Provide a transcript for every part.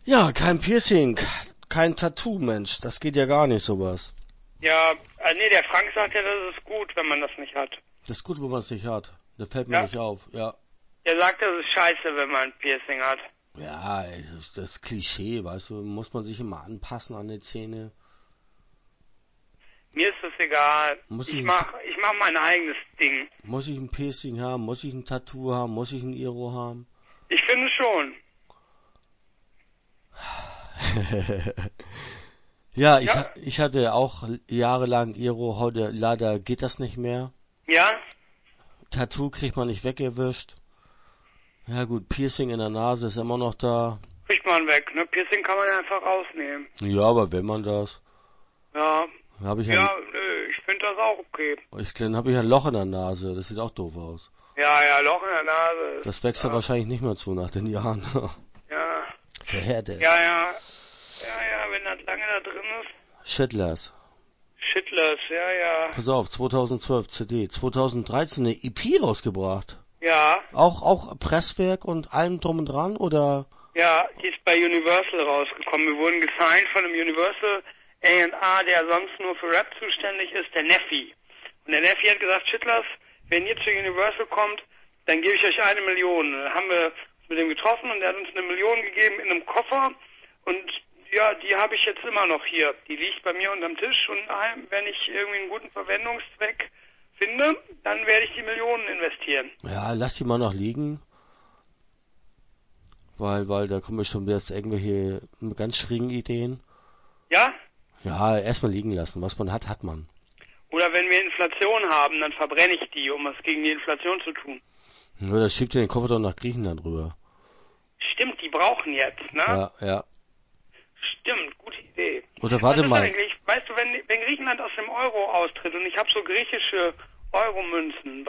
Ja, kein Piercing, kein Tattoo, Mensch. Das geht ja gar nicht, sowas. Ja, nee, der Frank sagt ja, das ist gut, wenn man das nicht hat. Das ist gut, wenn man es nicht hat. Das fällt mir Ja? nicht auf, ja. Der sagt, das ist scheiße, wenn man ein Piercing hat. Ja, ey, das Klischee, weißt du, muss man sich immer anpassen an die Zähne. Mir ist das egal. Muss Ich ich- mach mein eigenes Ding. Muss ich ein Piercing haben? Muss ich ein Tattoo haben? Muss ich ein Iro haben? Ich finde schon. Ja, Ja. ich hatte auch jahrelang Iro, heute leider geht das nicht mehr. Ja? Tattoo kriegt man nicht weggewischt. Ja gut, Piercing in der Nase ist immer noch da. Kriegt man weg, ne? Piercing kann man ja einfach rausnehmen. Ja, aber will man das? Ja. Dann habe ich, Ja, nö, ich finde das auch okay. dann hab ich ein Loch in der Nase. Das sieht auch doof aus. Ja, Loch in der Nase. Das wächst ja wahrscheinlich nicht mehr zu nach den Jahren. Ja. Verhärtet. Ja, wenn das lange da drin ist. Shitless. Shitless, ja. Pass auf, 2012 CD. 2013 eine EP rausgebracht. Ja, Auch Presswerk und allem drum und dran, oder? ja, die ist bei Universal rausgekommen. Wir wurden gesigned von einem Universal A&R, der sonst nur für Rap zuständig ist, der Neffi. Und der Neffi hat gesagt, Shitless, wenn ihr zu Universal kommt, dann gebe ich euch 1 Million. Dann haben wir uns mit dem getroffen und er hat uns 1 Million gegeben in einem Koffer. Und ja, die habe ich jetzt immer noch hier. Die liegt bei mir unterm Tisch und wenn ich irgendwie einen guten Verwendungszweck finde, dann werde ich die Millionen investieren. Ja, lass die mal noch liegen. Weil da kommen bestimmt jetzt irgendwelche ganz schrägen Ideen. Ja? Ja, erstmal liegen lassen. Was man hat, hat man. Oder wenn wir Inflation haben, dann verbrenne ich die, um was gegen die Inflation zu tun. Ja, das schiebt ihr den Koffer doch nach Griechenland rüber. Stimmt, die brauchen jetzt, ne? Ja. Stimmt, gute Idee. Oder warte Was ist mal. eigentlich, weißt du, wenn Griechenland aus dem Euro austritt und ich habe so griechische Euromünzen,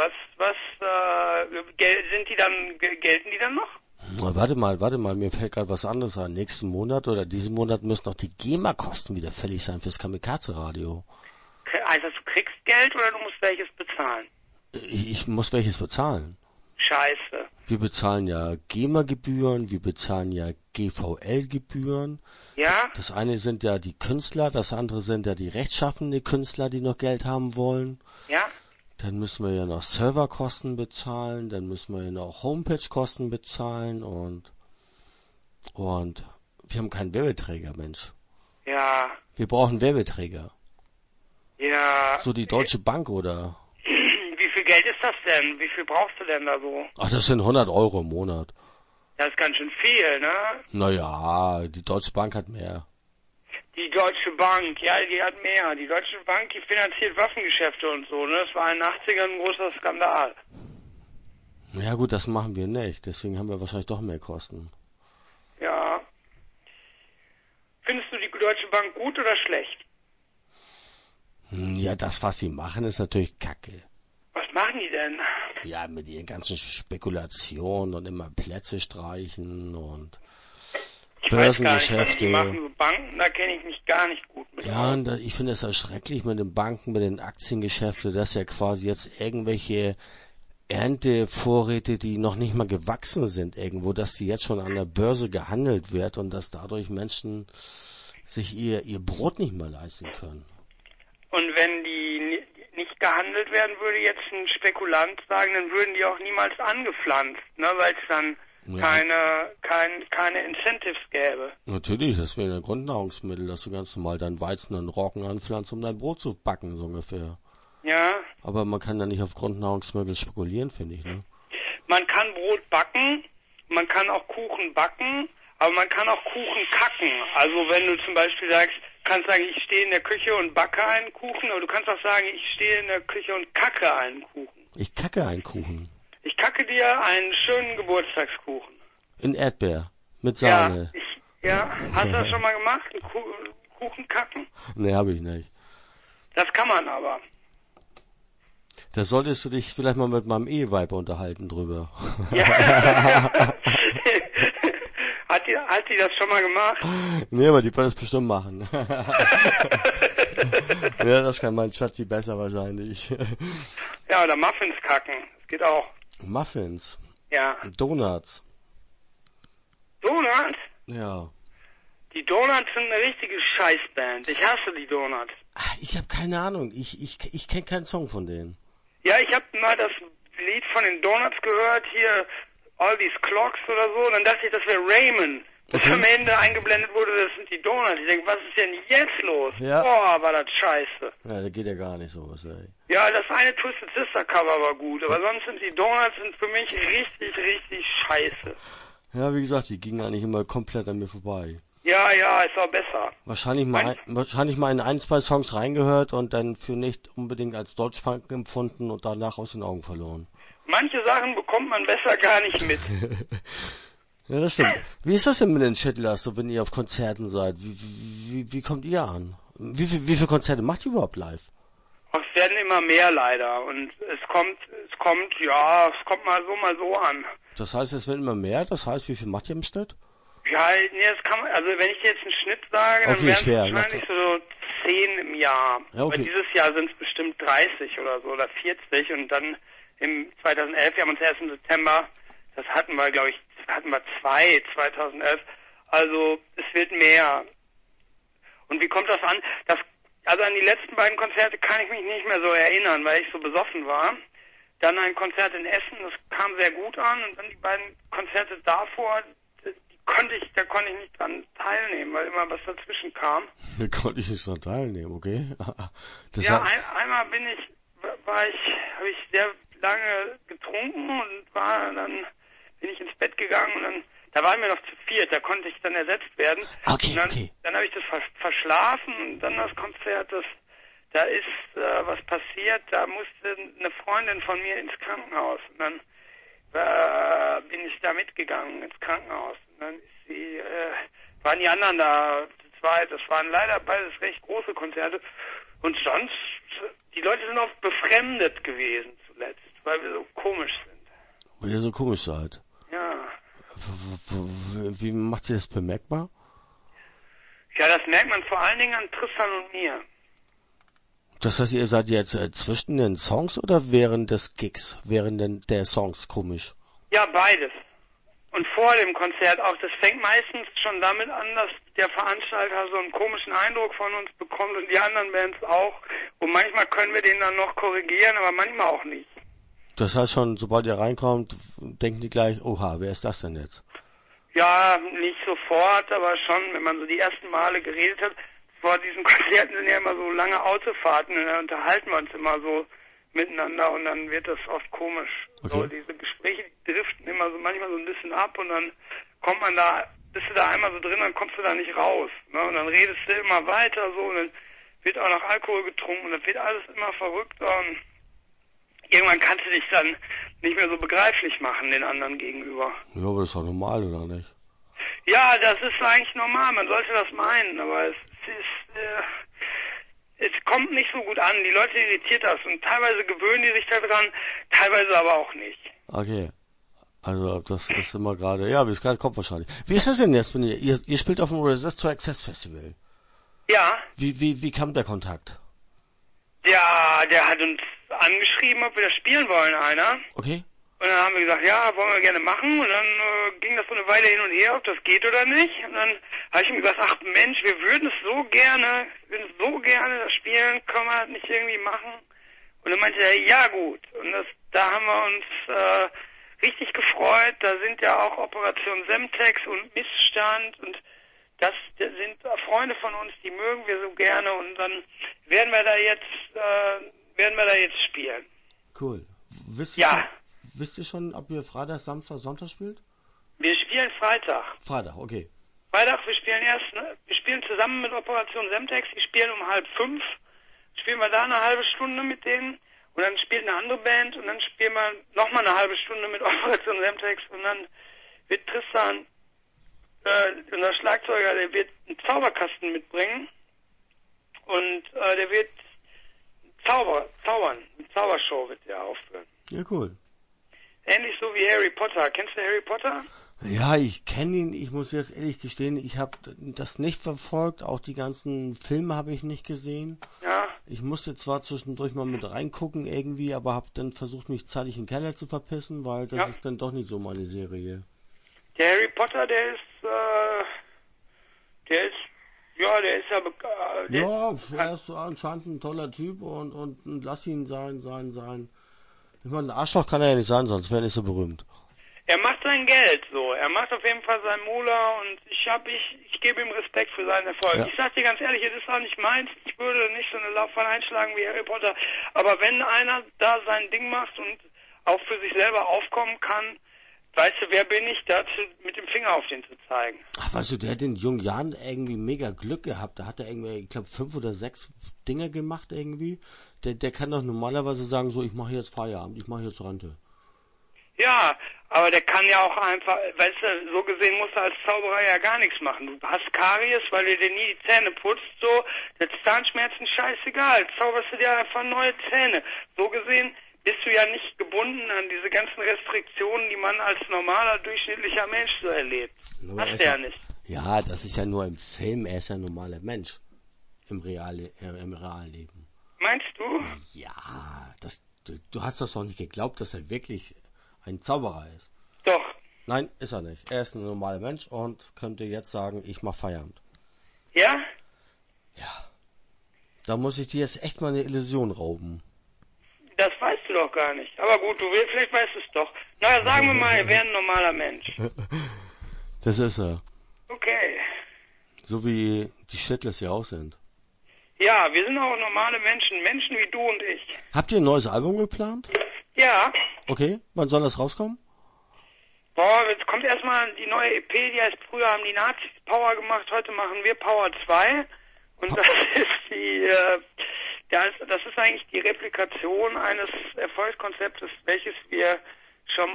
gelten die dann noch? Warte mal, mir fällt gerade was anderes an. Nächsten Monat oder diesen Monat müssen noch die GEMA-Kosten wieder fällig sein fürs Kamikaze-Radio. Also du kriegst Geld oder du musst welches bezahlen? Ich muss welches bezahlen. Scheiße. Wir bezahlen ja GEMA-Gebühren, wir bezahlen ja GVL-Gebühren. Ja? Das eine sind ja die Künstler, das andere sind ja die rechtschaffende Künstler, die noch Geld haben wollen. Ja? Dann müssen wir ja noch Serverkosten bezahlen, dann müssen wir ja noch Homepage-Kosten bezahlen und wir haben keinen Werbeträger, Mensch. Ja. Wir brauchen Werbeträger. Ja. So die Deutsche Bank oder? Wie viel Geld ist das denn? Wie viel brauchst du denn da so? Ach, das sind 100 Euro im Monat. Das ist ganz schön viel, ne? Naja, die Deutsche Bank hat mehr. Die Deutsche Bank, ja, die hat mehr. Die Deutsche Bank, die finanziert Waffengeschäfte und so, ne? Das war in den 80ern ein großer Skandal. Ja gut, das machen wir nicht. Deswegen haben wir wahrscheinlich doch mehr Kosten. Ja. Findest du die Deutsche Bank gut oder schlecht? Ja, das, was sie machen, ist natürlich Kacke. Was machen die denn? Ja, mit ihren ganzen Spekulationen und immer Plätze streichen und Ich weiß gar nicht, was Börsengeschäfte. die machen. So Banken, da kenne ich mich gar nicht gut mit. Ja, und ich finde es erschrecklich mit den Banken, mit den Aktiengeschäften, dass ja quasi jetzt irgendwelche Erntevorräte, die noch nicht mal gewachsen sind irgendwo, dass die jetzt schon an der Börse gehandelt wird und dass dadurch Menschen sich ihr Brot nicht mehr leisten können. Und wenn die nicht gehandelt werden würde, jetzt ein Spekulant sagen, dann würden die auch niemals angepflanzt, ne, weil es dann keine Incentives gäbe. Natürlich, das wäre ein Grundnahrungsmittel, dass du ganz normal dein Weizen und Roggen anpflanzt, um dein Brot zu backen, so ungefähr. Ja. Aber man kann da nicht auf Grundnahrungsmittel spekulieren, finde ich, ne? Man kann Brot backen, man kann auch Kuchen backen, aber man kann auch Kuchen kacken. Also wenn du zum Beispiel sagst, kannst sagen, ich stehe in der Küche und backe einen Kuchen, aber du kannst auch sagen, ich stehe in der Küche und kacke einen Kuchen. Ich kacke einen Kuchen. Ich kacke dir einen schönen Geburtstagskuchen. In Erdbeer. Mit Sahne. Hast du das schon mal gemacht? Einen Kuchen kacken? Nee, habe ich nicht. Das kann man aber. Da solltest du dich vielleicht mal mit meinem Eheweib unterhalten drüber. Ja. Hat die das schon mal gemacht? Nee, aber die wird das bestimmt machen. Ja, das kann mein Schatzi besser wahrscheinlich. Ja, oder Muffins kacken. Das geht auch. Muffins. Ja. Donuts. Donuts? Ja. Die Donuts sind eine richtige Scheißband. Ich hasse die Donuts. Ach, ich habe keine Ahnung. Ich kenne keinen Song von denen. Ja, ich habe mal das Lied von den Donuts gehört, hier All These Clocks oder so, und dann dachte ich, das wäre Raymond. Bis am Ende eingeblendet wurde, das sind die Donuts. Ich denke, was ist denn jetzt los? Ja. Boah, war das scheiße. Ja, da geht ja gar nicht sowas, ey. Ja, das eine Twisted Sister Cover war gut, aber sonst sind die Donuts für mich richtig, richtig scheiße. Ja, wie gesagt, die gingen eigentlich immer komplett an mir vorbei. Ja, ist auch besser. Wahrscheinlich mal in ein, zwei Songs reingehört und dann für nicht unbedingt als Deutschpunk empfunden und danach aus den Augen verloren. Manche Sachen bekommt man besser gar nicht mit. Ja, das stimmt. Wie ist das denn mit den Chitlers, so wenn ihr auf Konzerten seid? Wie kommt ihr an? Wie viele Konzerte macht ihr überhaupt live? Ach, es werden immer mehr leider und es kommt mal so an. Das heißt, es werden immer mehr? Das heißt, wie viel macht ihr im Schnitt? Ja, nee, das kann man, also wenn ich jetzt einen Schnitt sage, dann wären es wahrscheinlich so 10 im Jahr. Ja, okay. Aber dieses Jahr sind es bestimmt 30 oder so oder 40 und dann im 2011, wir haben uns erst im September, das hatten wir, glaube ich, 2011. Also es wird mehr. Und wie kommt das an? Also an die letzten beiden Konzerte kann ich mich nicht mehr so erinnern, weil ich so besoffen war. Dann ein Konzert in Essen, das kam sehr gut an und dann die beiden Konzerte davor, da konnte ich nicht dran teilnehmen, weil immer was dazwischen kam. Da konnte ich nicht dran teilnehmen, okay. Einmal habe ich sehr lange getrunken und dann bin ich ins Bett gegangen und da waren wir noch zu viert, da konnte ich dann ersetzt werden. Okay, Dann habe ich das verschlafen und dann das Konzert, da ist was passiert, da musste eine Freundin von mir ins Krankenhaus und dann bin ich da mitgegangen ins Krankenhaus und dann waren die anderen da zu zweit, das waren leider beides recht große Konzerte und sonst, die Leute sind oft befremdet gewesen zuletzt, weil wir so komisch sind. Weil ihr so komisch seid? Ja. Wie macht sie das bemerkbar? Ja, das merkt man vor allen Dingen an Tristan und mir. Das heißt, ihr seid jetzt zwischen den Songs oder während des Gigs, während der Songs komisch? Ja, beides. Und vor dem Konzert auch. Das fängt meistens schon damit an, dass der Veranstalter so einen komischen Eindruck von uns bekommt und die anderen Bands auch. Und manchmal können wir den dann noch korrigieren, aber manchmal auch nicht. Das heißt schon, sobald ihr reinkommt, denken die gleich, oha, wer ist das denn jetzt? Ja, nicht sofort, aber schon, wenn man so die ersten Male geredet hat. Vor diesen Konzerten sind ja immer so lange Autofahrten und dann unterhalten wir uns immer so miteinander und dann wird das oft komisch. Okay. So diese Gespräche die driften immer so manchmal so ein bisschen ab und dann bist du da einmal so drin, dann kommst du da nicht raus. Ne? Und dann redest du immer weiter so und dann wird auch noch Alkohol getrunken und dann wird alles immer verrückter und irgendwann kannst du dich dann nicht mehr so begreiflich machen den anderen gegenüber. Ja, aber das ist doch normal, oder nicht? Ja, das ist eigentlich normal, man sollte das meinen, aber es kommt nicht so gut an, die Leute irritiert das und teilweise gewöhnen die sich daran, teilweise aber auch nicht. Okay, also das ist immer gerade, ja, wie es gerade kommt wahrscheinlich. Wie ist das denn jetzt, wenn ihr spielt auf dem Resist to Access Festival? Ja. Wie kam der Kontakt? Ja, der hat uns angeschrieben, ob wir das spielen wollen, einer. Okay. Und dann haben wir gesagt, ja, wollen wir gerne machen. Und dann ging das so eine Weile hin und her, ob das geht oder nicht. Und dann habe ich ihm gesagt, ach Mensch, wir würden so gerne das spielen, können wir das nicht irgendwie machen? Und dann meinte er, ja gut. Und da haben wir uns richtig gefreut. Da sind ja auch Operation Semtex und Missstand und das sind Freunde von uns, die mögen wir so gerne. Und dann werden wir da jetzt spielen. Cool. Wisst ihr schon, ob ihr Freitag, Samstag, Sonntag spielt? Wir spielen Freitag. Freitag, okay. Freitag, wir spielen zusammen mit Operation Semtex, die spielen um 4:30. Spielen wir da eine halbe Stunde mit denen und dann spielt eine andere Band und dann spielen wir nochmal eine halbe Stunde mit Operation Semtex und dann wird Tristan, unser Schlagzeuger, der wird einen Zauberkasten mitbringen und der wird zaubern. Eine Zaubershow wird der aufführen. Ja, cool. Ähnlich so wie Harry Potter. Kennst du Harry Potter? Ja, ich kenne ihn. Ich muss jetzt ehrlich gestehen, ich habe das nicht verfolgt. Auch die ganzen Filme habe ich nicht gesehen. Ja. Ich musste zwar zwischendurch mal mit reingucken irgendwie, aber habe dann versucht, mich zeitig in den Keller zu verpissen, weil das ist dann doch nicht so meine Serie. Der Harry Potter, der ist Der ist ja Ja, er ist anscheinend ein toller Typ und lass ihn sein. Ich meine, ein Arschloch kann er ja nicht sein, sonst wäre er nicht so berühmt. er macht sein Geld so. Er macht auf jeden Fall sein Mula und ich gebe ihm Respekt für seinen Erfolg. Ja. Ich sag dir ganz ehrlich, es ist auch nicht meins. Ich würde nicht so eine Laufbahn einschlagen wie Harry Potter. Aber wenn einer da sein Ding macht und auch für sich selber aufkommen kann, weißt du, wer bin ich dazu, mit dem Finger auf den zu zeigen? Ach, weißt du, der hat in jungen Jahren irgendwie mega Glück gehabt. Da hat er irgendwie, ich glaube, 5 oder 6 Dinge gemacht irgendwie. Der kann doch normalerweise sagen, so, ich mache jetzt Feierabend, ich mache jetzt Rente. Ja, aber der kann ja auch einfach, weißt du, so gesehen musst du als Zauberer ja gar nichts machen. Du hast Karies, weil du dir nie die Zähne putzt, so, der Zahnschmerzen scheißegal, zauberst du dir einfach neue Zähne. So gesehen bist du ja nicht gebunden an diese ganzen Restriktionen, die man als normaler, durchschnittlicher Mensch so erlebt. Hast du ja nicht. Ja, das ist ja nur im Film, er ist ja ein normaler Mensch. Im Realleben. Meinst du? Ja, du hast doch nicht geglaubt, dass er wirklich ein Zauberer ist. Doch. Nein, ist er nicht. Er ist ein normaler Mensch und könnte jetzt sagen, ich mach Feierabend. Ja? Ja. Da muss ich dir jetzt echt mal eine Illusion rauben. Das weißt du doch gar nicht. Aber gut, vielleicht weißt du es doch. Naja, sagen wir mal, er wäre ein normaler Mensch. Das ist er. Okay. So wie die Shitless ja auch sind. Ja, wir sind auch normale Menschen. Menschen wie du und ich. Habt ihr ein neues Album geplant? Ja. Okay, wann soll das rauskommen? Boah, jetzt kommt erstmal die neue EP, die heißt, früher haben die Nazis Power gemacht, heute machen wir Power 2. Und das ist das ist eigentlich die Replikation eines Erfolgskonzeptes, welches wir schon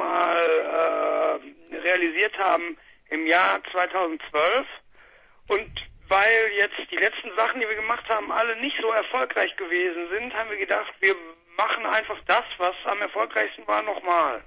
mal realisiert haben im Jahr 2012. Und weil jetzt die letzten Sachen, die wir gemacht haben, alle nicht so erfolgreich gewesen sind, haben wir gedacht, wir machen einfach das, was am erfolgreichsten war, nochmal.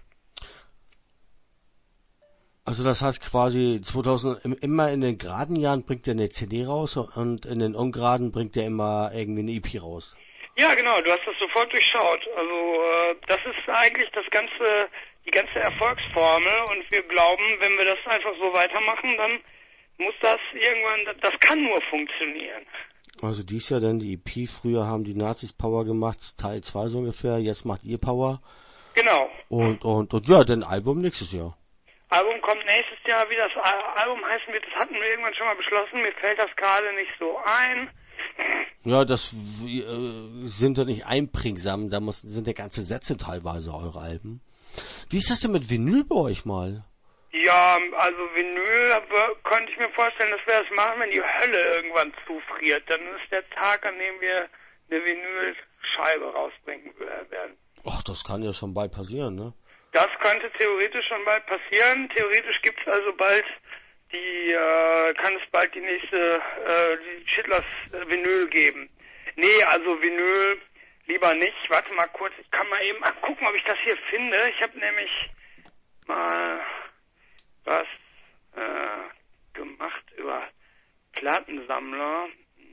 Also das heißt quasi 2000 immer in den geraden Jahren bringt er eine CD raus und in den ungeraden bringt er immer irgendwie eine EP raus. Ja, genau, du hast das sofort durchschaut. Also das ist eigentlich die ganze Erfolgsformel und wir glauben, wenn wir das einfach so weitermachen, dann muss das irgendwann, das kann nur funktionieren. Also dies Jahr dann die EP, früher haben die Nazis Power gemacht, Teil 2 so ungefähr, jetzt macht ihr Power. Genau. Und ja, dann Album nächstes Jahr. Album kommt nächstes Jahr, wie das Album heißen wird, das hatten wir irgendwann schon mal beschlossen, mir fällt das gerade nicht so ein. Ja, das sind doch nicht einprägsam, sind ja ganze Sätze teilweise eure Alben. Wie ist das denn mit Vinyl bei euch mal? Ja, also Vinyl könnte ich mir vorstellen, dass wir das machen, wenn die Hölle irgendwann zufriert. Dann ist der Tag, an dem wir eine Vinylscheibe rausbringen werden. Ach, das kann ja schon bald passieren, ne? Das könnte theoretisch schon bald passieren. Theoretisch gibt's also bald kann es bald die nächste die Shitless Vinyl geben. Nee, also Vinyl lieber nicht. Warte mal kurz, ich kann mal eben gucken, ob ich das hier finde. Ich habe nämlich mal was gemacht über Plattensammler.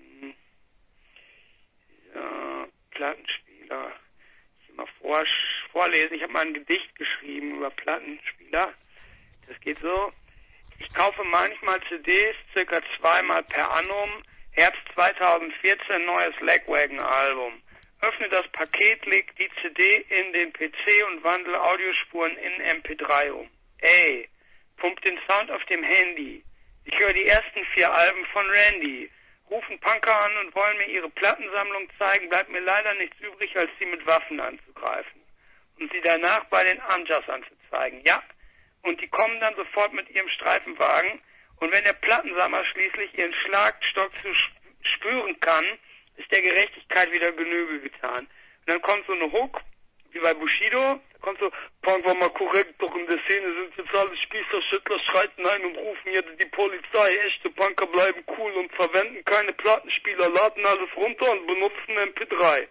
Ja, Plattenspieler. Ich mal vorlesen. Ich habe mal ein Gedicht geschrieben über Plattenspieler. Das geht so. Ich kaufe manchmal CDs, circa 2-mal per annum. Herbst 2014 neues Lagwagon-Album. Öffne das Paket, leg die CD in den PC und wandle Audiospuren in MP3 um. Ey, pump den Sound auf dem Handy. Ich höre die ersten 4 Alben von Randy. Rufen Punker an und wollen mir ihre Plattensammlung zeigen, bleibt mir leider nichts übrig, als sie mit Waffen anzugreifen. Und sie danach bei den Amjas anzuzeigen. Ja, und die kommen dann sofort mit ihrem Streifenwagen. Und wenn der Plattensammler schließlich ihren Schlagstock zu spüren kann, ist der Gerechtigkeit wieder Genüge getan. Und dann kommt so eine Hook, wie bei Bushido, da kommt so, Punk war mal korrekt, doch in der Szene sind jetzt alle Spießer, Schüttler, schreiten ein und rufen jetzt die Polizei. Echte Punker bleiben cool und verwenden keine Plattenspieler, laden alles runter und benutzen MP3.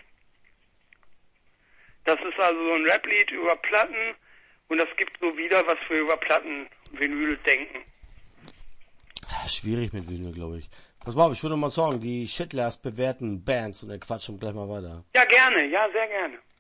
Das ist also so ein Rap-Lied über Platten und das gibt so wieder, was wir über Platten-Vinyl denken. Schwierig mit Vinyl, glaube ich. Pass mal auf, ich würde mal sagen, die Shitless bewerten Bands und dann quatschen wir gleich mal weiter. Ja, gerne, ja, sehr gerne.